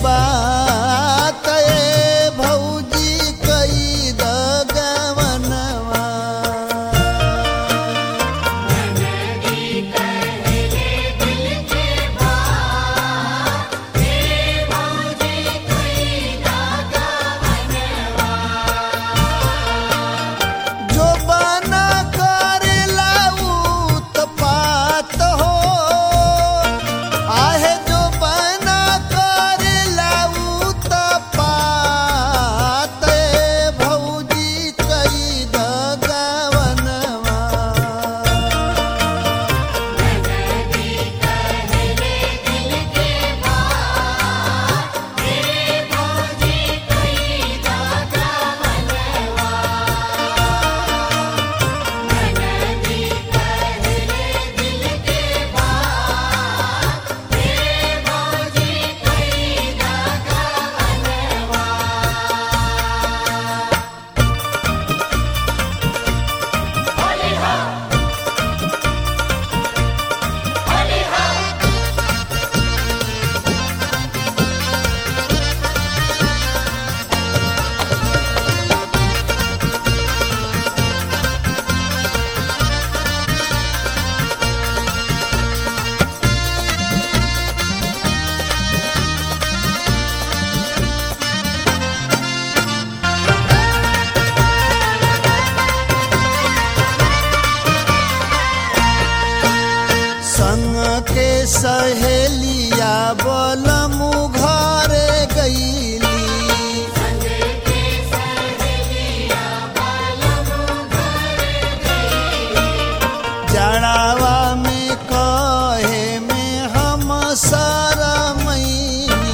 बात ए भौजी कई दगवनवा। जो बना करेला उत्पात हो, आहे जो बना करेला उत्पात ए भौजी कई दगवनवा। संग के सहेलिया बलमु घरे गईली। जड़ावा में कहे में हम शरमैनी।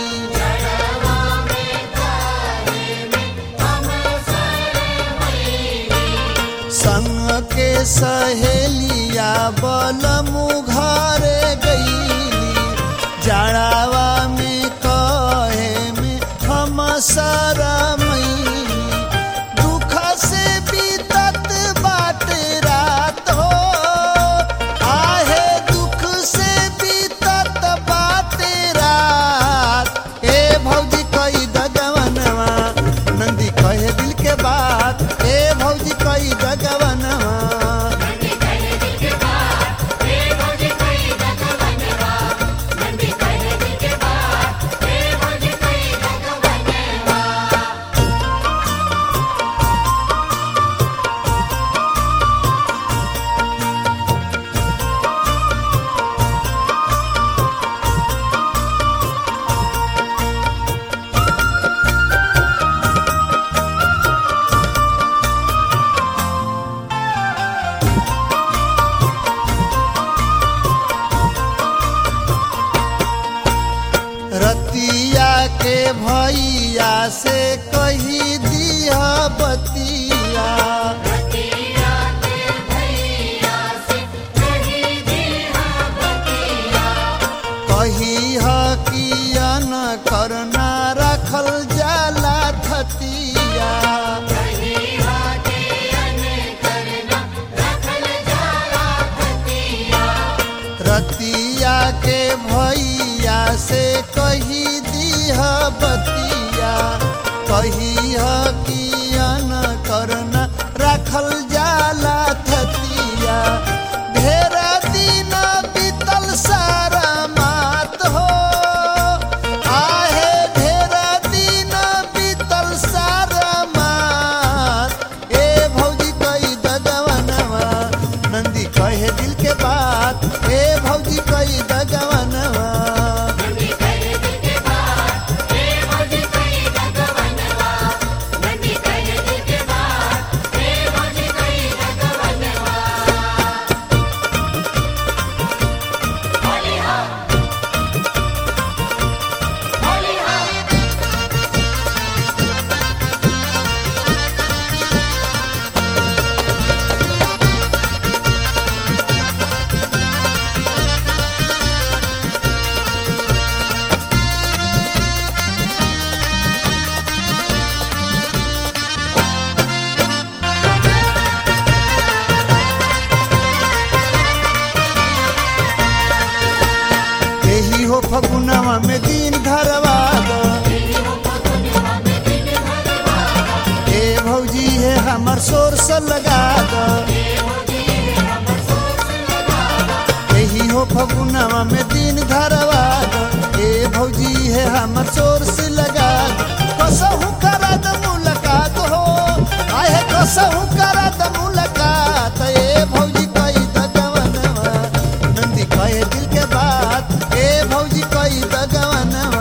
संग के सहेलिया बलमु घरे गईली। जड़ावा में कहे में हम शरमैनी। दुख से बीतत बाट रात हो, आहे दुख से बीतत बाट रात ए भौजी कई दगवनवा। नंदी कहे दिल के बात ए भौजी कई दगवनवा। रतिया के भैया से कही दिया बतिया। कही ह किया न करना रखल जाला थतिया। रतिया के भैया से कही दिह बतिया। कही ह किया न करना रखल जाला थतिया। ढेर दिन बीतल सारा मात हो, आहे ढेर दिन बीतल सारा मात ए भौजी कई दगवनवा। नंदी कहे दिल के बात ए भौजी कई दगवनवा। फगुनवा में दिन धरवा हमर सोर्स लगा दो यही हो फगुनवा में दिन धरवा दो ए भौजी है हमर सोर्स लगा दो कसहु करा द मुलाकात हो आए कसहु करा द मुलाकात ए भौजी कई द गवनवा नंदी कहे दिल के बात ए भौजी कई द गवनवा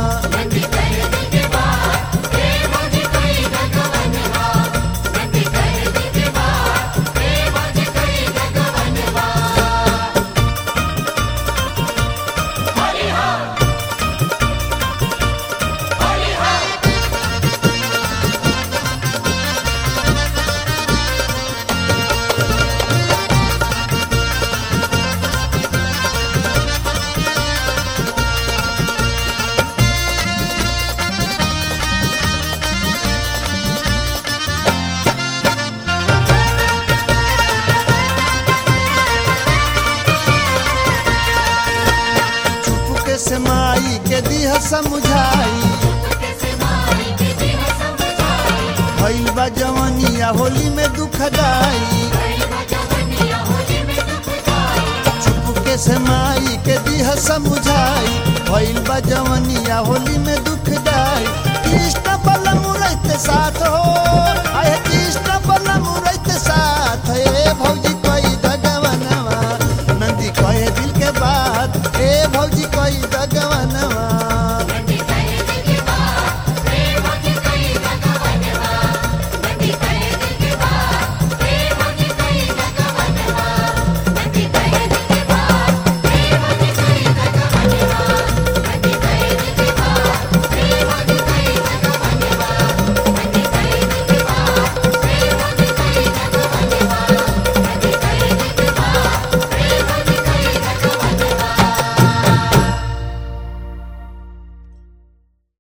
से माई के दिह समझाई भइल बा जवनिया होली में दुख दाई चुपके से माई के दिह समझाई भइल बा जवनिया होली में दुख दाई कृष्ण बलम रहते साथ हो